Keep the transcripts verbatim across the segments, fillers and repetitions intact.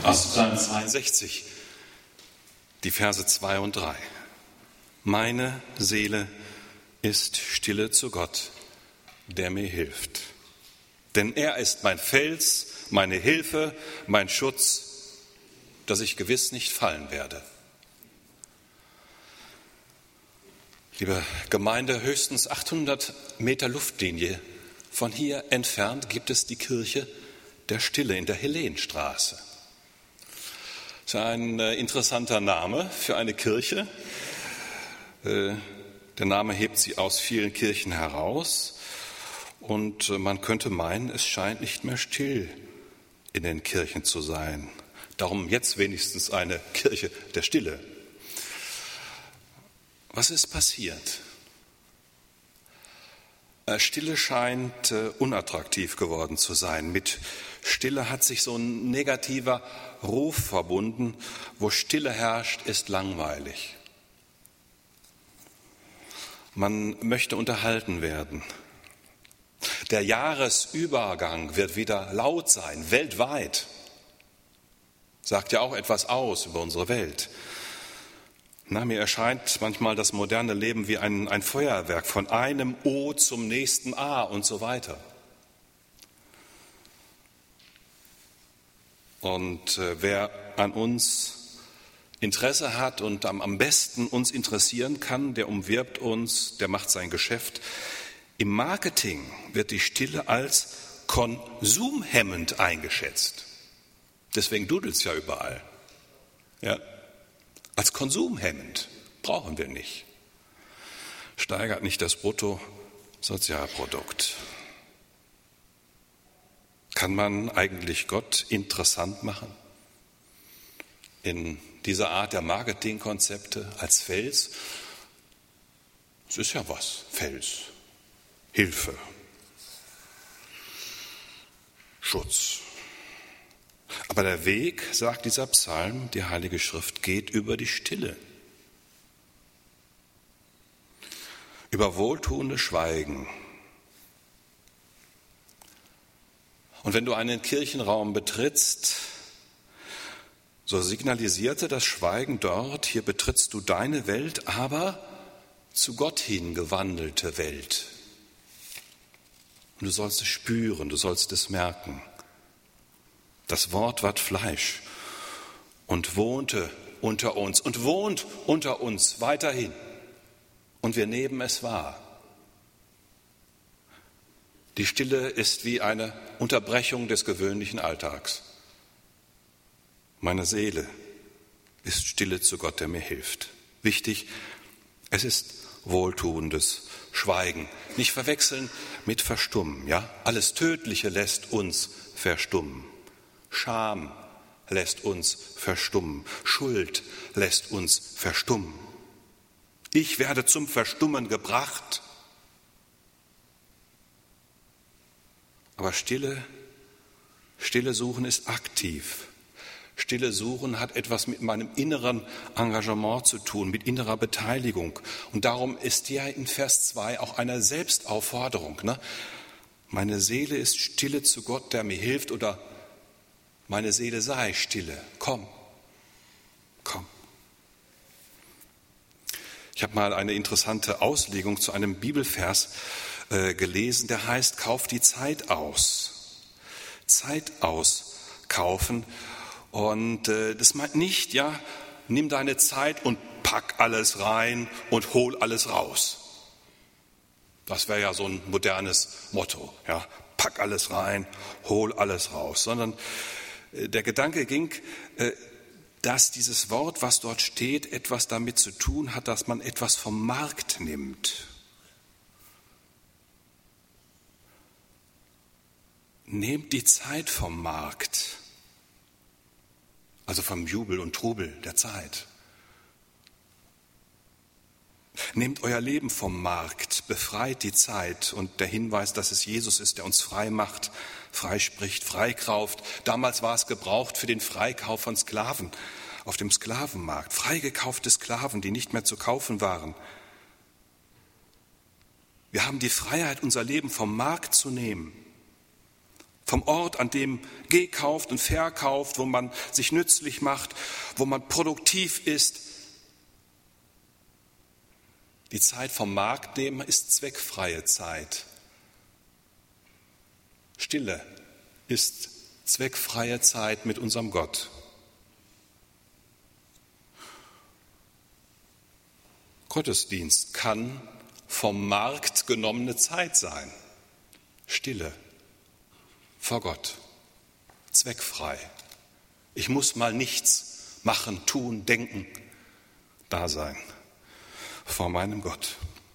Aus Psalm zweiundsechzig, die Verse zwei und drei. Meine Seele ist stille zu Gott, der mir hilft. Denn er ist mein Fels, meine Hilfe, mein Schutz, dass ich gewiss nicht fallen werde. Liebe Gemeinde, höchstens achthundert Meter Luftlinie von hier entfernt gibt es die Kirche der Stille in der Helenstraße. Das ist ein interessanter Name für eine Kirche. Der Name hebt sie aus vielen Kirchen heraus und man könnte meinen, es scheint nicht mehr still in den Kirchen zu sein. Darum jetzt wenigstens eine Kirche der Stille. Was ist passiert? Stille scheint unattraktiv geworden zu sein. Mit Stille hat sich so ein negativer Ruf verbunden. Wo Stille herrscht, ist langweilig. Man möchte unterhalten werden. Der Jahresübergang wird wieder laut sein, weltweit. Sagt ja auch etwas aus über unsere Welt. Na, mir erscheint manchmal das moderne Leben wie ein, ein Feuerwerk, von einem O zum nächsten A und so weiter. Und äh, wer an uns Interesse hat und am, am besten uns interessieren kann, der umwirbt uns, der macht sein Geschäft. Im Marketing wird die Stille als konsumhemmend eingeschätzt. Deswegen dudelt es ja überall. Ja. Als konsumhemmend brauchen wir nicht. Steigert nicht das Bruttosozialprodukt. Kann man eigentlich Gott interessant machen? In dieser Art der Marketingkonzepte als Fels? Es ist ja was, Fels, Hilfe, Schutz. Aber der Weg, sagt dieser Psalm, die Heilige Schrift, geht über die Stille. Über wohltuendes Schweigen. Und wenn du einen Kirchenraum betrittst, so signalisierte das Schweigen dort, hier betrittst du deine Welt, aber zu Gott hin gewandelte Welt. Und du sollst es spüren, du sollst es merken. Das Wort ward Fleisch und wohnte unter uns und wohnt unter uns weiterhin. Und wir nehmen es wahr. Die Stille ist wie eine Unterbrechung des gewöhnlichen Alltags. Meine Seele ist stille zu Gott, der mir hilft. Wichtig, es ist wohltuendes Schweigen. Nicht verwechseln mit Verstummen. Ja? Alles Tödliche lässt uns verstummen. Scham lässt uns verstummen. Schuld lässt uns verstummen. Ich werde zum Verstummen gebracht. Aber Stille, Stille suchen ist aktiv. Stille suchen hat etwas mit meinem inneren Engagement zu tun, mit innerer Beteiligung. Und darum ist ja in Vers zwei auch eine Selbstaufforderung. Ne? Meine Seele ist stille zu Gott, der mir hilft, oder meine Seele sei stille. Komm, komm. Ich habe mal eine interessante Auslegung zu einem Bibelvers äh, gelesen, der heißt, kauf die Zeit aus. Zeit auskaufen. Und äh, das meint nicht, ja, nimm deine Zeit und pack alles rein und hol alles raus. Das wäre ja so ein modernes Motto, ja, pack alles rein, hol alles raus. Sondern äh, der Gedanke ging, äh, dass dieses Wort, was dort steht, etwas damit zu tun hat, dass man etwas vom Markt nimmt. Nehmt die Zeit vom Markt. Also vom Jubel und Trubel der Zeit. Nehmt euer Leben vom Markt, befreit die Zeit. Und der Hinweis, dass es Jesus ist, der uns frei macht, freispricht, freikauft. Damals war es gebraucht für den Freikauf von Sklaven auf dem Sklavenmarkt. Freigekaufte Sklaven, die nicht mehr zu kaufen waren. Wir haben die Freiheit, unser Leben vom Markt zu nehmen. vom Ort, an dem gekauft und verkauft, wo man sich nützlich macht, wo man produktiv ist. Die Zeit vom Markt nehmen ist zweckfreie Zeit. Stille ist zweckfreie Zeit mit unserem Gott. Gottesdienst kann vom Markt genommene Zeit sein. Stille vor Gott, zweckfrei. Ich muss mal nichts machen, tun, denken, da sein vor meinem Gott.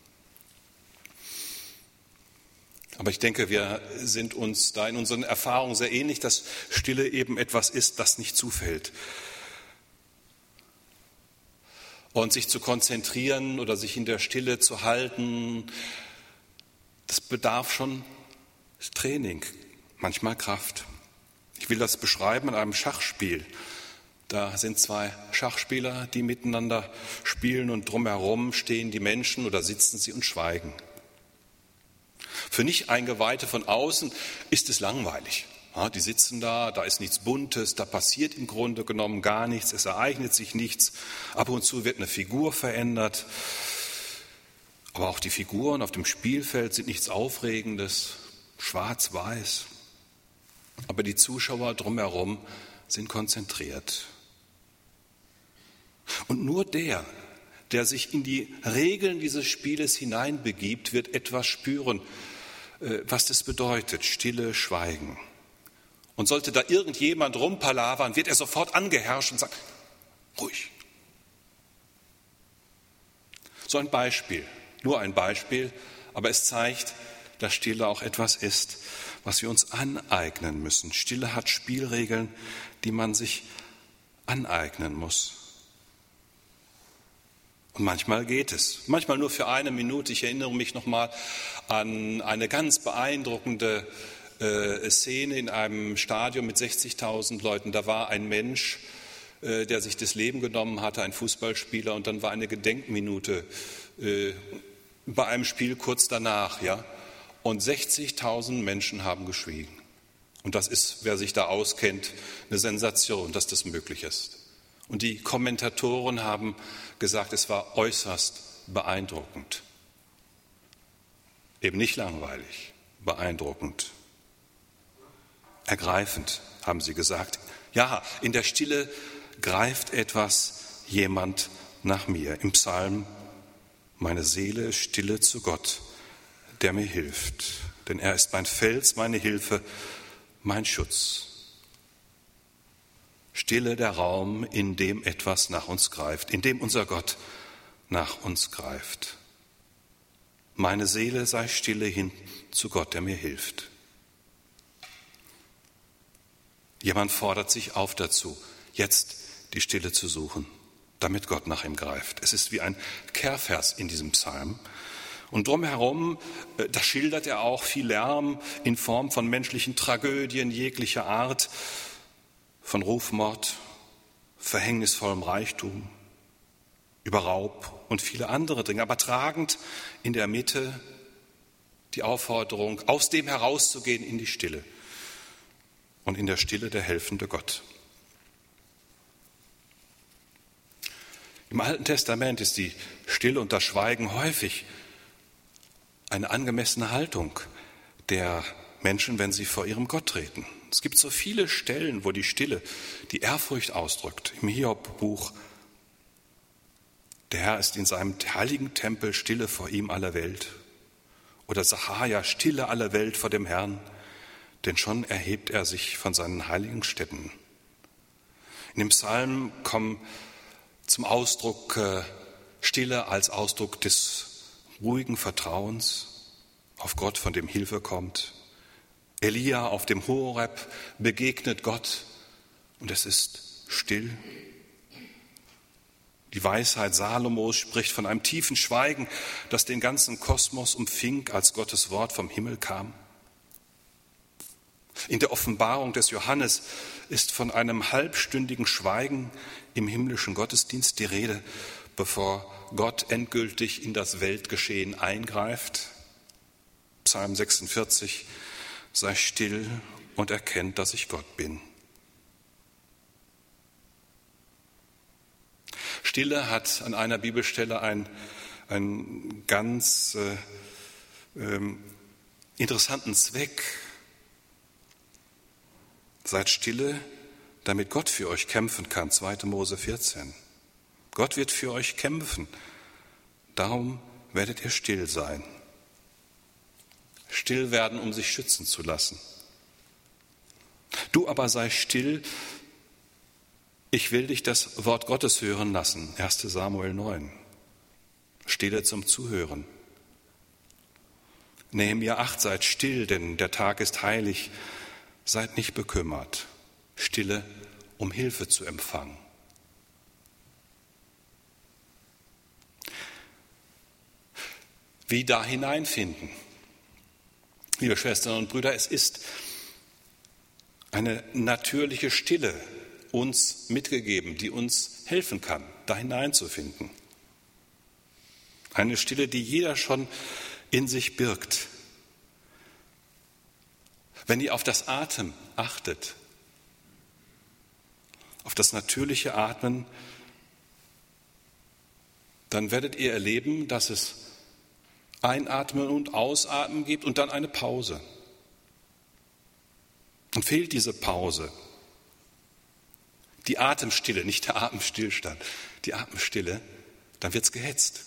Aber ich denke, wir sind uns da in unseren Erfahrungen sehr ähnlich, dass Stille eben etwas ist, das nicht zufällt. Und sich zu konzentrieren oder sich in der Stille zu halten, das bedarf schon Training, manchmal Kraft. Ich will das beschreiben in einem Schachspiel. Da sind zwei Schachspieler, die miteinander spielen und drumherum stehen die Menschen oder sitzen sie und schweigen. Für Nicht-Eingeweihte von außen ist es langweilig. Ja, die sitzen da, da ist nichts Buntes, da passiert im Grunde genommen gar nichts, es ereignet sich nichts. Ab und zu wird eine Figur verändert. Aber auch die Figuren auf dem Spielfeld sind nichts Aufregendes, schwarz-weiß. Aber die Zuschauer drumherum sind konzentriert. Und nur der, der sich in die Regeln dieses Spieles hineinbegibt, wird etwas spüren, was das bedeutet, Stille, Schweigen. Und sollte da irgendjemand rumpalavern, wird er sofort angeherrscht und sagt, ruhig. So ein Beispiel, nur ein Beispiel, aber es zeigt, dass Stille auch etwas ist, was wir uns aneignen müssen. Stille hat Spielregeln, die man sich aneignen muss. Und manchmal geht es, manchmal nur für eine Minute. Ich erinnere mich nochmal an eine ganz beeindruckende äh, Szene in einem Stadion mit sechzigtausend Leuten. Da war ein Mensch, äh, der sich das Leben genommen hatte, ein Fußballspieler, und dann war eine Gedenkminute äh, bei einem Spiel kurz danach, ja. Und sechzigtausend Menschen haben geschwiegen. Und das ist, wer sich da auskennt, eine Sensation, dass das möglich ist. Und die Kommentatoren haben gesagt, es war äußerst beeindruckend. Eben nicht langweilig, beeindruckend. Ergreifend, haben sie gesagt. Ja, in der Stille greift etwas, jemand nach mir. Im Psalm, meine Seele ist stille zu Gott, der mir hilft. Denn er ist mein Fels, meine Hilfe, mein Schutz. Stille der Raum, in dem etwas nach uns greift, in dem unser Gott nach uns greift. Meine Seele sei stille hin zu Gott, der mir hilft. Jemand fordert sich auf dazu, jetzt die Stille zu suchen, damit Gott nach ihm greift. Es ist wie ein Kehrvers in diesem Psalm. Und drumherum, da schildert er auch viel Lärm in Form von menschlichen Tragödien jeglicher Art, von Rufmord, verhängnisvollem Reichtum, über Raub und viele andere Dinge. Aber tragend in der Mitte die Aufforderung, aus dem herauszugehen in die Stille. Und in der Stille der helfende Gott. Im Alten Testament ist die Stille und das Schweigen häufig eine angemessene Haltung der Menschen, wenn sie vor ihrem Gott treten. Es gibt so viele Stellen, wo die Stille die Ehrfurcht ausdrückt. Im Hiob-Buch, der Herr ist in seinem heiligen Tempel, Stille vor ihm aller Welt. Oder Sacharja, Stille aller Welt vor dem Herrn, denn schon erhebt er sich von seinen heiligen Stätten. In dem Psalm kommen zum Ausdruck äh, Stille als Ausdruck des ruhigen Vertrauens auf Gott, von dem Hilfe kommt. Elia auf dem Horeb begegnet Gott und es ist still. Die Weisheit Salomos spricht von einem tiefen Schweigen, das den ganzen Kosmos umfing, als Gottes Wort vom Himmel kam. In der Offenbarung des Johannes ist von einem halbstündigen Schweigen im himmlischen Gottesdienst die Rede, bevor Gott endgültig in das Weltgeschehen eingreift. Psalm sechsundvierzig, sei still und erkennt, dass ich Gott bin. Stille hat an einer Bibelstelle einen, einen ganz äh, ähm, interessanten Zweck. Seid stille, damit Gott für euch kämpfen kann, zweiter Mose vierzehn. Gott wird für euch kämpfen, darum werdet ihr still sein. Still werden, um sich schützen zu lassen. Du aber sei still, ich will dich das Wort Gottes hören lassen, erster Samuel neun. Stille zum Zuhören. Nehemia acht, seid still, denn der Tag ist heilig. Seid nicht bekümmert. Stille, um Hilfe zu empfangen. Wie da hineinfinden? Liebe Schwestern und Brüder, es ist eine natürliche Stille uns mitgegeben, die uns helfen kann, da hineinzufinden. Eine Stille, die jeder schon in sich birgt. Wenn ihr auf das Atmen achtet, auf das natürliche Atmen, dann werdet ihr erleben, dass es Einatmen und Ausatmen gibt und dann eine Pause. Und fehlt diese Pause, die Atemstille, nicht der Atemstillstand, die Atemstille, dann wird es gehetzt.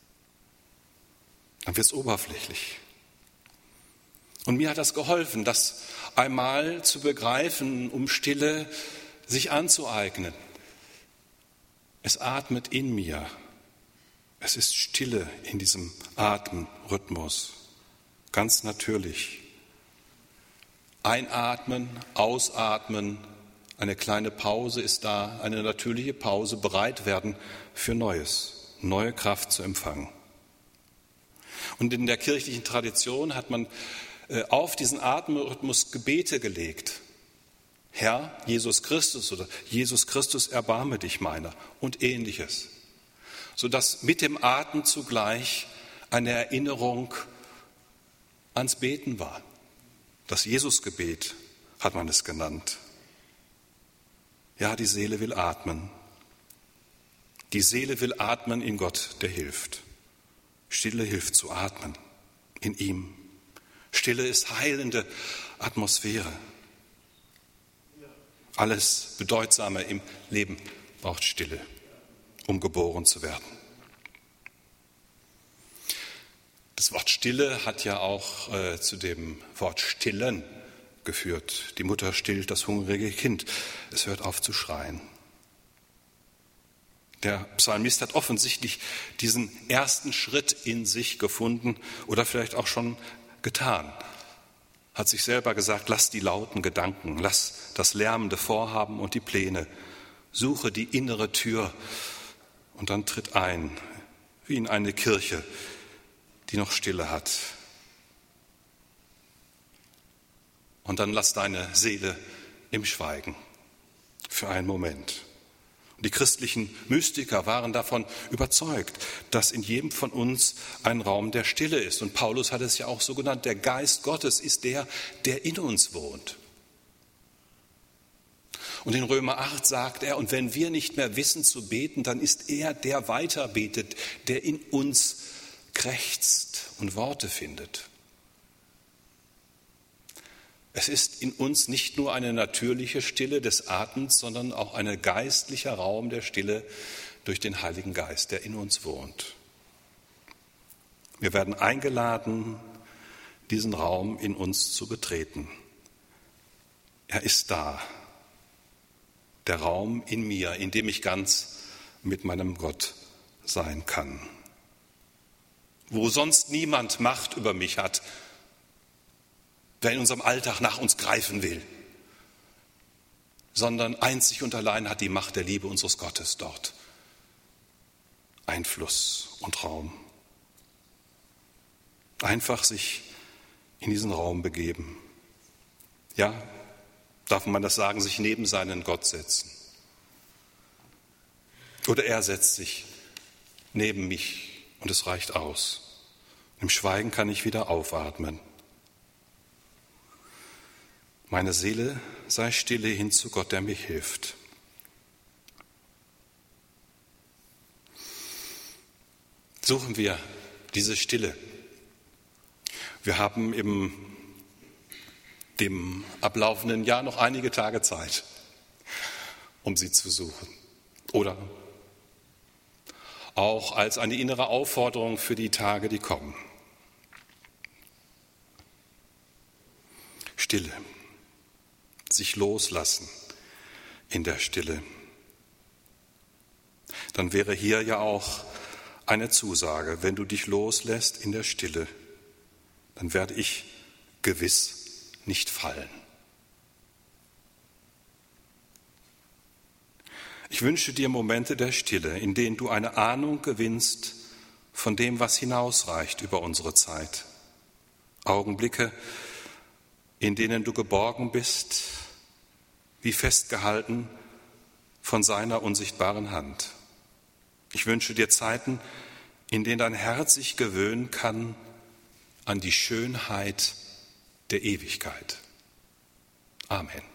Dann wird es oberflächlich. Und mir hat das geholfen, das einmal zu begreifen, um Stille sich anzueignen. Es atmet in mir. Es ist Stille in diesem Atemrhythmus. Ganz natürlich. Einatmen, ausatmen, eine kleine Pause ist da, eine natürliche Pause, bereit werden für Neues, neue Kraft zu empfangen. Und in der kirchlichen Tradition hat man auf diesen Atemrhythmus Gebete gelegt. Herr, Jesus Christus oder Jesus Christus, erbarme dich meiner und Ähnliches. Sodass mit dem Atem zugleich eine Erinnerung ans Beten war. Das Jesusgebet hat man es genannt. Ja, die Seele will atmen. Die Seele will atmen in Gott, der hilft. Stille hilft zu atmen in ihm. Stille ist heilende Atmosphäre. Alles Bedeutsame im Leben braucht Stille, um geboren zu werden. Das Wort Stille hat ja auch äh, zu dem Wort Stillen geführt. Die Mutter stillt das hungrige Kind. Es hört auf zu schreien. Der Psalmist hat offensichtlich diesen ersten Schritt in sich gefunden oder vielleicht auch schon getan. Hat sich selber gesagt, lass die lauten Gedanken, lass das lärmende Vorhaben und die Pläne. Suche die innere Tür und dann tritt ein, wie in eine Kirche, die noch Stille hat. Und dann lass deine Seele im Schweigen für einen Moment. Die christlichen Mystiker waren davon überzeugt, dass in jedem von uns ein Raum der Stille ist. Und Paulus hat es ja auch so genannt, der Geist Gottes ist der, der in uns wohnt. Und in Römer acht sagt er, und wenn wir nicht mehr wissen zu beten, dann ist er, der weiter betet, der in uns krächzt und Worte findet. Es ist in uns nicht nur eine natürliche Stille des Atems, sondern auch ein geistlicher Raum der Stille durch den Heiligen Geist, der in uns wohnt. Wir werden eingeladen, diesen Raum in uns zu betreten. Er ist da, der Raum in mir, in dem ich ganz mit meinem Gott sein kann. Wo sonst niemand Macht über mich hat, der in unserem Alltag nach uns greifen will, sondern einzig und allein hat die Macht der Liebe unseres Gottes dort Einfluss und Raum. Einfach sich in diesen Raum begeben. Ja, darf man das sagen, sich neben seinen Gott setzen. Oder er setzt sich neben mich und es reicht aus. Im Schweigen kann ich wieder aufatmen. Meine Seele sei stille hin zu Gott, der mir hilft. Suchen wir diese Stille. Wir haben im dem ablaufenden Jahr noch einige Tage Zeit, um sie zu suchen. Oder auch als eine innere Aufforderung für die Tage, die kommen. Stille, sich loslassen in der Stille. Dann wäre hier ja auch eine Zusage: Wenn du dich loslässt in der Stille, dann werde ich gewiss nicht fallen. Ich wünsche dir Momente der Stille, in denen du eine Ahnung gewinnst von dem, was hinausreicht über unsere Zeit. Augenblicke, in denen du geborgen bist, wie festgehalten von seiner unsichtbaren Hand. Ich wünsche dir Zeiten, in denen dein Herz sich gewöhnen kann an die Schönheit der Ewigkeit. Amen.